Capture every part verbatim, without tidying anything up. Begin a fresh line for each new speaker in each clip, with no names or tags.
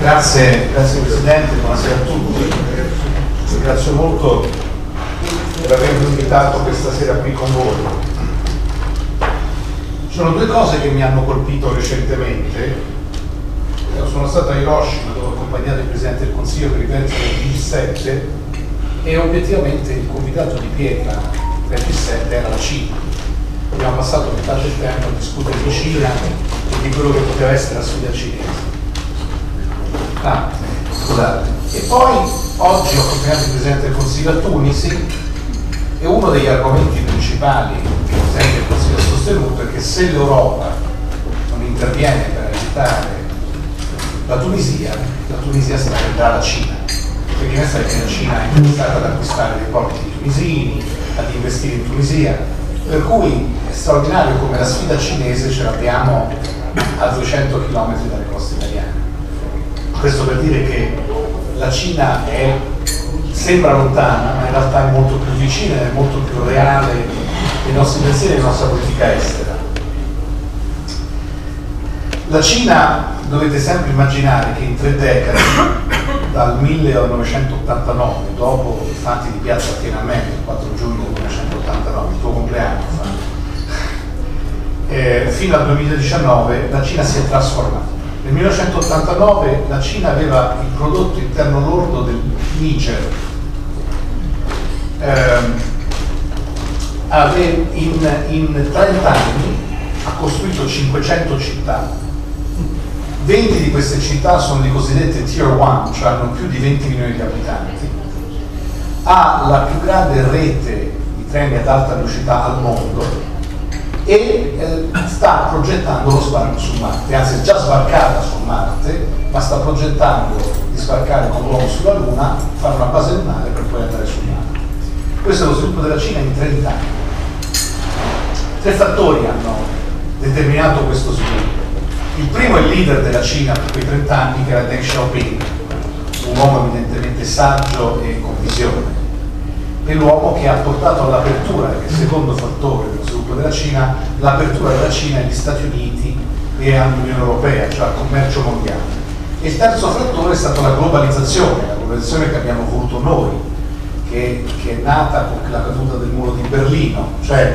Grazie, grazie Presidente, buonasera a tutti. Ringrazio molto per avermi invitato questa sera qui con voi. Ci sono due cose che mi hanno colpito recentemente. Sono stato a Hiroshima dove ho accompagnato il Presidente del Consiglio per i vertici del G sette e obiettivamente il convitato di pietra del G sette era la Cina. Abbiamo passato metà del tempo a discutere di Cina e di quello che poteva essere la sfida cinese. Ah, scusate. E poi oggi ho accompagnato il Presidente del Consiglio a Tunisi e uno degli argomenti principali che il Presidente del Consiglio ha sostenuto è che se l'Europa non interviene per aiutare la Tunisia, la Tunisia si prenderà la Cina, perché in effetti la Cina è interessata ad acquistare dei porti tunisini, ad investire in Tunisia, per cui è straordinario come la sfida cinese ce l'abbiamo a duecento chilometri dalle coste italiane. Questo per dire che la Cina è, sembra lontana, ma in realtà è molto più vicina, è molto più reale nei nostri pensieri e nella nostra politica estera. La Cina, dovete sempre immaginare che in tre decadi, dal millenovecentottantanove, dopo i fatti di piazza Tiananmen, il quattro giugno millenovecentottantanove, il tuo compleanno, eh, fino al duemiladiciannove, la Cina si è trasformata. Nel millenovecentottantanove la Cina aveva il prodotto interno lordo del Niger, eh, in, in trenta anni ha costruito cinquecento città, venti di queste città sono le cosiddette tier one, cioè hanno più di venti milioni di abitanti, ha la più grande rete di treni ad alta velocità al mondo e eh, sta progettando lo sbarco su Marte, anzi è già sbarcata su Marte, ma sta progettando di sbarcare con l'uomo sulla Luna, fare una base lunare per poi andare su Marte. Questo è lo sviluppo della Cina in trenta anni. Tre fattori hanno determinato questo sviluppo. Il primo è il leader della Cina per quei trenta anni, che era Deng Xiaoping, un uomo evidentemente saggio e con visione. È l'uomo che ha portato all'apertura, che è il secondo fattore dello sviluppo della Cina, l'apertura della Cina agli Stati Uniti e all'Unione Europea, cioè al commercio mondiale. E il terzo fattore è stata la globalizzazione, la globalizzazione che abbiamo voluto noi, che, che è nata con la caduta del muro di Berlino, cioè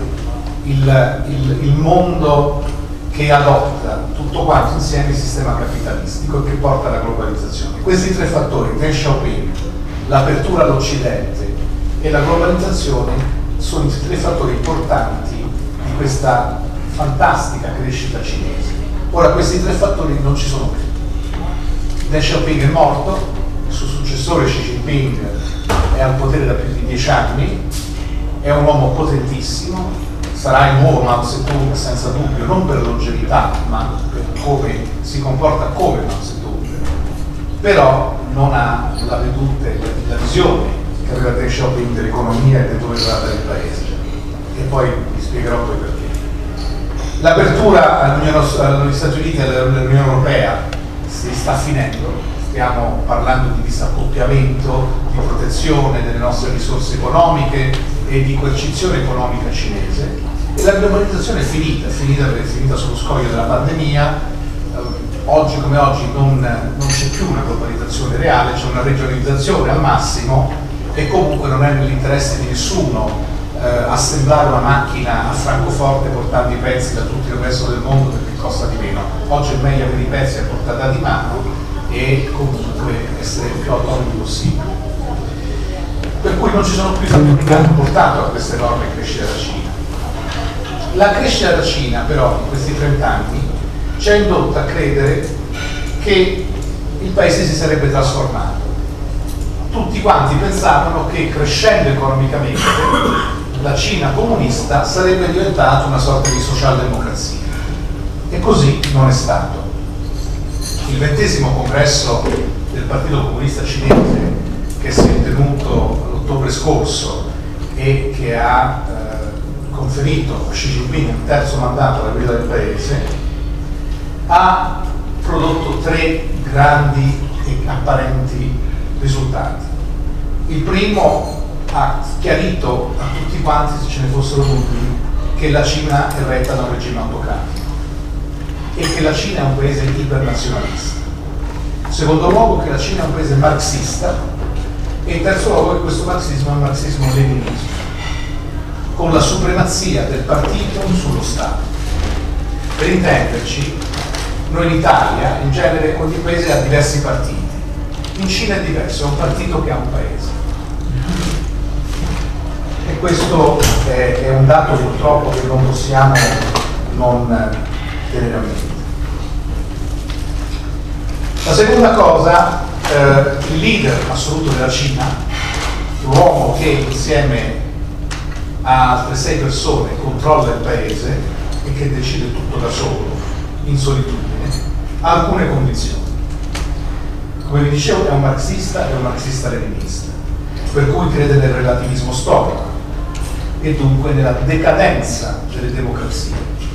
il, il, il mondo che adotta tutto quanto insieme il sistema capitalistico e che porta alla globalizzazione. Questi tre fattori, Deng Xiaoping, l'apertura all'Occidente e la globalizzazione, sono i tre fattori importanti di questa fantastica crescita cinese. Ora questi tre fattori non ci sono più. Deng Xiaoping è morto, il suo successore Xi Jinping è al potere da più di dieci anni, è un uomo potentissimo, sarà il nuovo Mao Zedong senza dubbio, non per longevità, ma per come si comporta come Mao Zedong, però non ha la vedute, la visione che aveva Deng Xiaoping dell'economia e di dove doveva andare il paese. E poi vi spiegherò poi perché. L'apertura agli Stati Uniti e all'Unione Europea si sta finendo, stiamo parlando di disaccoppiamento, di protezione delle nostre risorse economiche e di coercizione economica cinese, e la globalizzazione è finita, è finita, è finita sullo scoglio della pandemia. Oggi come oggi non, non c'è più una globalizzazione reale, c'è una regionalizzazione al massimo, e comunque non è nell'interesse di nessuno eh, assemblare una macchina a Francoforte portando i pezzi da tutto il resto del mondo perché costa di meno. Oggi è meglio avere i pezzi a portata di mano e comunque essere il più autonomi possibile. Per cui non ci sono più fattori che hanno portato a questa enorme crescita della Cina. La crescita della Cina però in questi trenta anni ci ha indotto a credere che il paese si sarebbe trasformato. Tutti quanti pensavano che crescendo economicamente la Cina comunista sarebbe diventata una sorta di socialdemocrazia, e così non è stato. Il ventesimo congresso del Partito Comunista Cinese, che si è tenuto l'ottobre scorso e che ha eh, conferito a Xi Jinping il terzo mandato alla guida del paese, ha prodotto tre grandi e apparenti risultati. Il primo ha chiarito a tutti quanti, se ce ne fossero dubbi, che la Cina è retta da un regime autocratico e che la Cina è un paese ipernazionalista. In secondo luogo che la Cina è un paese marxista, e in terzo luogo che questo marxismo è un marxismo-leninismo, con la supremazia del partito sullo Stato. Per intenderci, noi in Italia, in genere, ogni paese ha diversi partiti. In Cina è diverso, è un partito che ha un paese. E questo è, è un dato purtroppo che non possiamo non tenere a mente. La seconda cosa, eh, il leader assoluto della Cina, l'uomo che insieme a altre sei persone controlla il paese e che decide tutto da solo, in solitudine, ha alcune condizioni. Come vi dicevo, è un marxista e un marxista-leninista, per cui crede nel relativismo storico e dunque nella decadenza delle democrazie,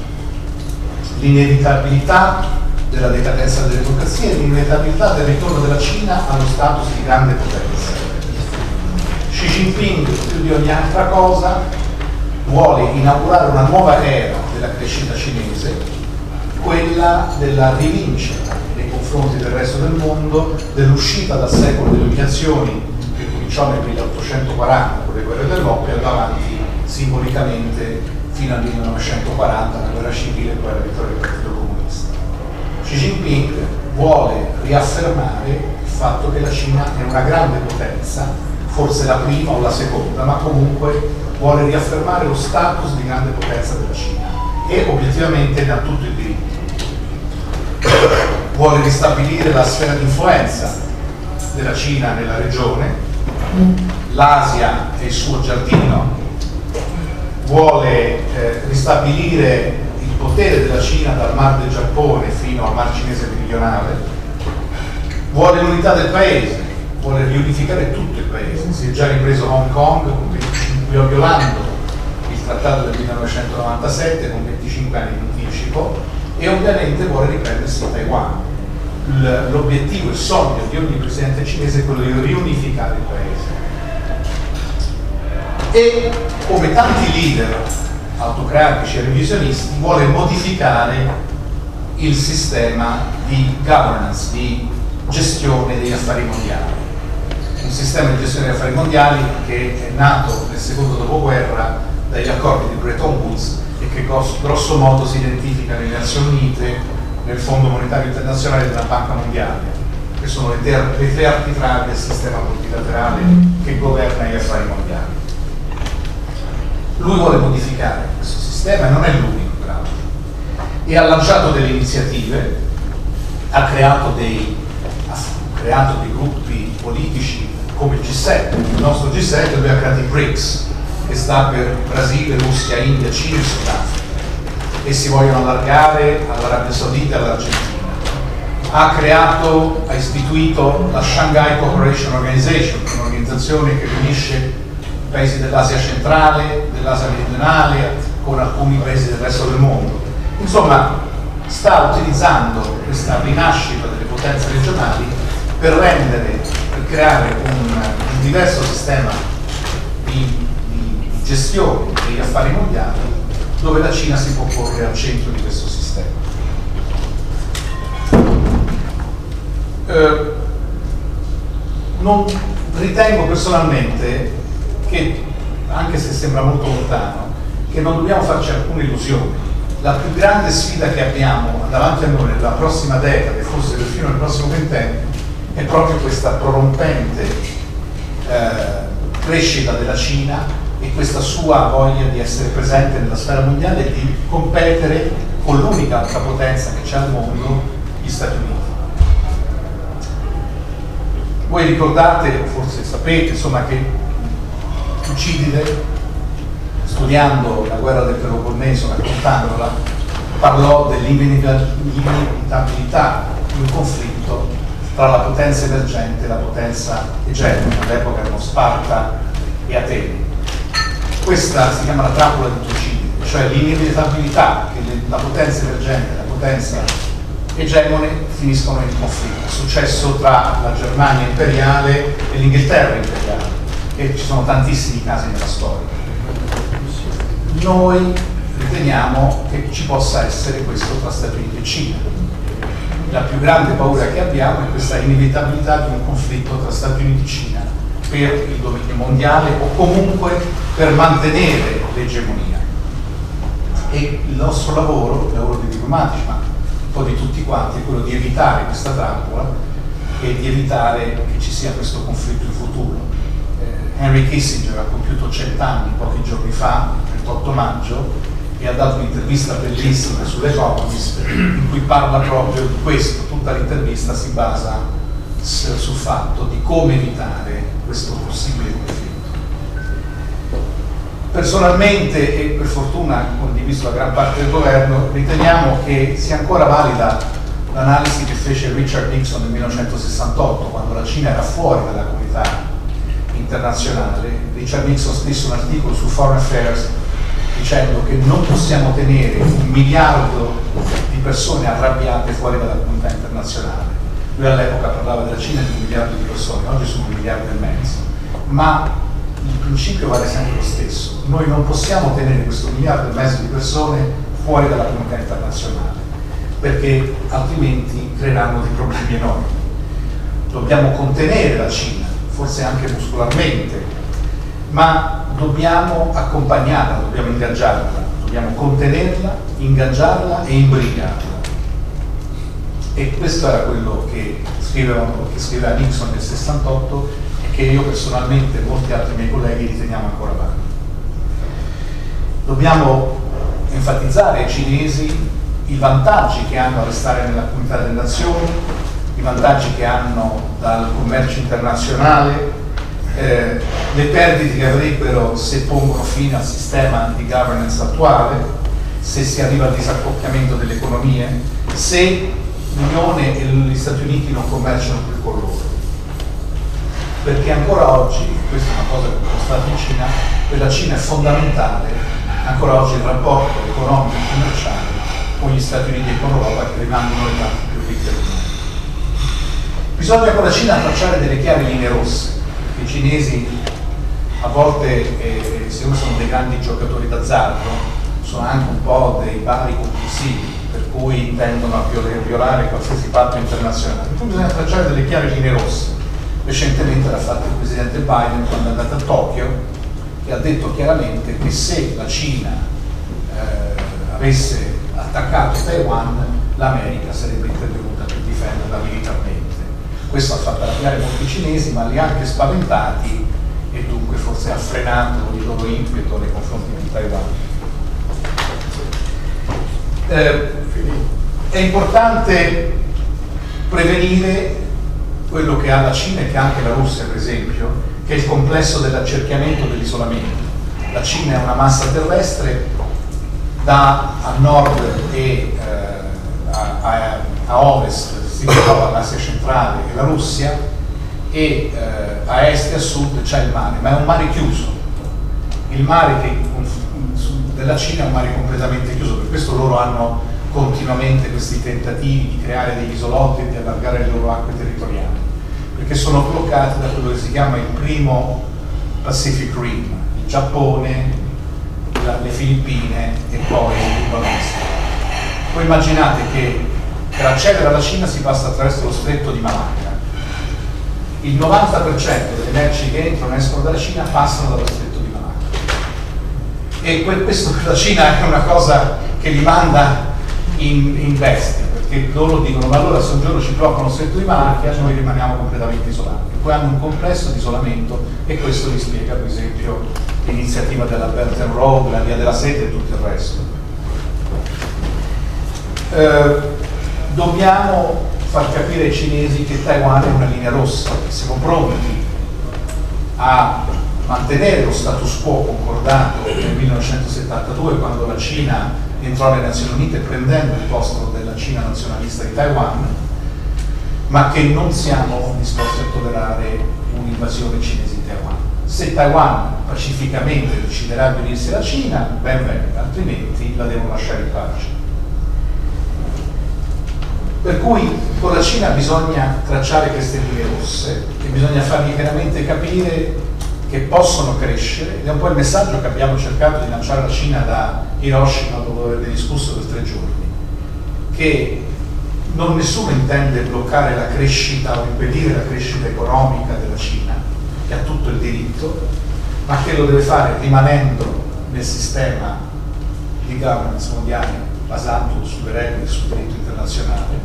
l'inevitabilità della decadenza delle democrazie e l'inevitabilità del ritorno della Cina allo status di grande potenza. Xi Jinping, più di ogni altra cosa, vuole inaugurare una nuova era della crescita cinese, quella della rivincita nei confronti del resto del mondo, dell'uscita dal secolo delle umiliazioni che cominciò nel milleottocentoquaranta con le guerre dell'oppio e va avanti simbolicamente fino al millenovecentoquaranta, la guerra civile e poi la vittoria del Partito Comunista. Xi Jinping vuole riaffermare il fatto che la Cina è una grande potenza, forse la prima o la seconda, ma comunque vuole riaffermare lo status di grande potenza della Cina e obiettivamente ne ha tutto il diritto. Vuole ristabilire la sfera di influenza della Cina nella regione, l'Asia è il suo giardino, vuole eh, ristabilire il potere della Cina dal Mar del Giappone fino al Mar Cinese meridionale, vuole l'unità del paese, vuole riunificare tutto il paese, si è già ripreso Hong Kong con venticinque, violando il trattato del millenovecentonovantasette con venticinque anni di anticipo, e ovviamente vuole riprendersi Taiwan. L'obiettivo, il sogno di ogni presidente cinese è quello di riunificare il paese. E come tanti leader autocratici e revisionisti vuole modificare il sistema di governance, di gestione degli affari mondiali. Un sistema di gestione degli affari mondiali che è nato nel secondo dopoguerra dagli accordi di Bretton Woods e che grosso modo si identifica nelle Nazioni Unite, nel Fondo Monetario Internazionale e nella Banca Mondiale, che sono le, ter le tre arbitrali del sistema multilaterale che governa gli affari mondiali. Lui vuole modificare questo sistema e non è l'unico, peraltro, e ha lanciato delle iniziative, ha creato dei, ha creato dei gruppi politici come il G sette, il nostro G sette, lui ha creato i BRICS, che sta per Brasile, Russia, India, Cina e Sudafrica, e si vogliono allargare all'Arabia Saudita e all'Argentina. Ha creato, ha istituito la Shanghai Cooperation Organization, un'organizzazione che riunisce i paesi dell'Asia centrale, dell'Asia meridionale, con alcuni paesi del resto del mondo. Insomma, sta utilizzando questa rinascita delle potenze regionali per rendere, per creare un, un diverso sistema di, di gestione degli affari mondiali, dove la Cina si può porre al centro di questo sistema. Eh, non ritengo personalmente che, anche se sembra molto lontano, che non dobbiamo farci alcune illusioni. La più grande sfida che abbiamo davanti a noi nella prossima decada e forse perfino nel prossimo ventennio è proprio questa prorompente eh, crescita della Cina e questa sua voglia di essere presente nella sfera mondiale e di competere con l'unica altra potenza che c'è al mondo, gli Stati Uniti. Voi ricordate, forse sapete, insomma, che Tucidide, studiando la guerra del Peloponneso, raccontandola, parlò dell'inevitabilità di un conflitto tra la potenza emergente e la potenza egemone, all'epoca erano Sparta e Atene. Questa si chiama la trappola di Tucidide, cioè l'inevitabilità che le, la potenza emergente e la potenza egemone finiscono in conflitto. È successo tra la Germania imperiale e l'Inghilterra imperiale, e ci sono tantissimi casi nella storia. Noi riteniamo che ci possa essere questo tra Stati Uniti e Cina. la più grande paura che abbiamo è questa inevitabilità di un conflitto tra Stati Uniti e Cina per il dominio mondiale o comunque per mantenere l'egemonia. E il nostro lavoro, il lavoro dei diplomatici, ma un po' di tutti quanti, è quello di evitare questa trappola e di evitare che ci sia questo conflitto in futuro. Eh, Henry Kissinger ha compiuto cent'anni pochi giorni fa, il trentotto maggio, e ha dato un'intervista bellissima sull'Economist in cui parla proprio di questo. Tutta l'intervista si basa sul fatto di come evitare questo possibile conflitto. Personalmente, e per fortuna condiviso da gran parte del governo, riteniamo che sia ancora valida l'analisi che fece Richard Nixon nel millenovecentosessantotto, quando la Cina era fuori dalla comunità internazionale. Richard Nixon scrisse un articolo su Foreign Affairs dicendo che non possiamo tenere un miliardo di persone arrabbiate fuori dalla comunità internazionale. Lui all'epoca parlava della Cina di un miliardo di persone, oggi sono un miliardo e mezzo, ma il principio vale sempre lo stesso. Noi non possiamo tenere questo miliardo e mezzo di persone fuori dalla comunità internazionale, perché altrimenti creeranno dei problemi enormi. Dobbiamo contenere la Cina, forse anche muscolarmente, ma dobbiamo accompagnarla, dobbiamo ingaggiarla, dobbiamo contenerla, ingaggiarla e imbrigarla. E questo era quello che scriveva, che scriveva Nixon nel sessantotto e che io personalmente e molti altri miei colleghi riteniamo ancora valido. Dobbiamo enfatizzare ai cinesi i vantaggi che hanno a restare nella comunità delle nazioni, i vantaggi che hanno dal commercio internazionale, eh, le perdite che avrebbero se pongono fine al sistema di governance attuale, se si arriva al disaccoppiamento delle economie, se l'Unione e gli Stati Uniti non commerciano più con loro. Perché ancora oggi, questa è una cosa che ho mostrato in Cina, per la Cina è fondamentale, ancora oggi il rapporto economico e commerciale con gli Stati Uniti e con l'Europa, che rimangono le parti più ricche del mondo. Bisogna con la Cina tracciare delle chiare linee rosse. I cinesi a volte eh, se uno sono dei grandi giocatori d'azzardo, sono anche un po' dei pari compulsivi, per cui intendono a violare, violare qualsiasi patto internazionale. Quindi bisogna tracciare delle chiare linee rosse. Recentemente l'ha fatto il presidente Biden quando è andato a Tokyo, che ha detto chiaramente che se la Cina eh, avesse attaccato Taiwan, l'America sarebbe intervenuta per difenderla militarmente. Questo ha fatto arrabbiare molti cinesi, ma li ha anche spaventati e dunque forse ha frenato il loro impeto nei confronti di Taiwan. Eh, è importante prevenire quello che ha la Cina e che ha anche la Russia, per esempio, che è il complesso dell'accerchiamento e dell'isolamento. La Cina è una massa terrestre, da a nord e eh, a, a, a ovest si trova l'Asia centrale e la Russia, e eh, a est e a sud c'è il mare, ma è un mare chiuso. Il mare che, della Cina è un mare completamente chiuso, per questo loro hanno continuamente questi tentativi di creare degli isolotti e di allargare le loro acque territoriali, perché sono bloccati da quello che si chiama il primo Pacific Rim, il Giappone, la, le Filippine e poi l'Indonesia. Voi immaginate che per accedere alla Cina si passa attraverso lo stretto di Malacca. Il novanta per cento delle merci che entrano e escono dalla Cina passano dallo stretto di Malacca. E questo per la Cina è una cosa che li manda in, in bestia, perché loro dicono: ma allora se un giorno ci bloccano lo stretto di Malacca noi rimaniamo completamente isolati. Poi hanno un complesso di isolamento, e questo vi spiega per esempio l'iniziativa della Belt and Road, la via della seta e tutto il resto. Eh, dobbiamo far capire ai cinesi che Taiwan è una linea rossa, che siamo pronti a mantenere lo status quo concordato nel millenovecentosettantadue, quando la Cina entrò alle Nazioni Unite prendendo il posto della Cina nazionalista di Taiwan, ma che non siamo disposti a tollerare un'invasione cinese di Taiwan. Se Taiwan pacificamente deciderà di unirsi alla Cina, ben venga, altrimenti la devono lasciare in pace. Per cui con la Cina bisogna tracciare queste linee rosse e bisogna fargli veramente capire che possono crescere, ed è un po' il messaggio che abbiamo cercato di lanciare alla Cina da Hiroshima, dopo aver discusso per tre giorni, che non nessuno intende bloccare la crescita o impedire la crescita economica della Cina, che ha tutto il diritto, ma che lo deve fare rimanendo nel sistema di governance mondiale basato sulle regole e sul diritto internazionale,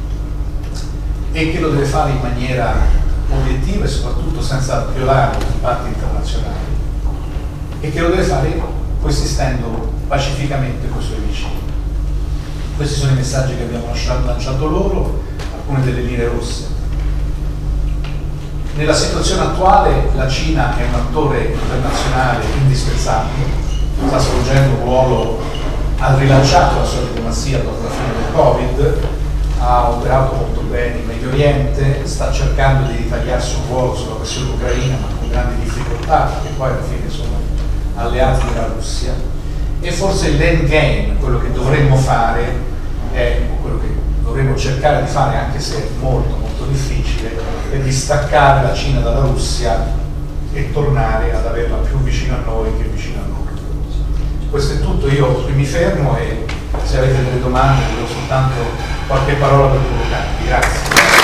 e che lo deve fare in maniera obiettiva e soprattutto senza violare i patti internazionali, e che lo deve fare coesistendo pacificamente con i suoi vicini. Questi sono i messaggi che abbiamo lasciato, lanciato loro, alcune delle linee rosse. Nella situazione attuale la Cina è un attore internazionale indispensabile, sta svolgendo un ruolo, ha rilanciato la sua diplomazia dopo la fine del Covid, ha operato molto bene in Medio Oriente, sta cercando di ritagliarsi un ruolo sulla questione ucraina, ma con grandi difficoltà, perché poi alla fine sono alleati della Russia. E forse l'endgame, quello che dovremmo fare, è quello che dovremmo cercare di fare, anche se è molto molto difficile, è di staccare la Cina dalla Russia e tornare ad averla più vicino a noi che vicino a noi. Questo è tutto, io mi fermo e se avete delle domande vi do soltanto qualche parola per provocarvi. Grazie.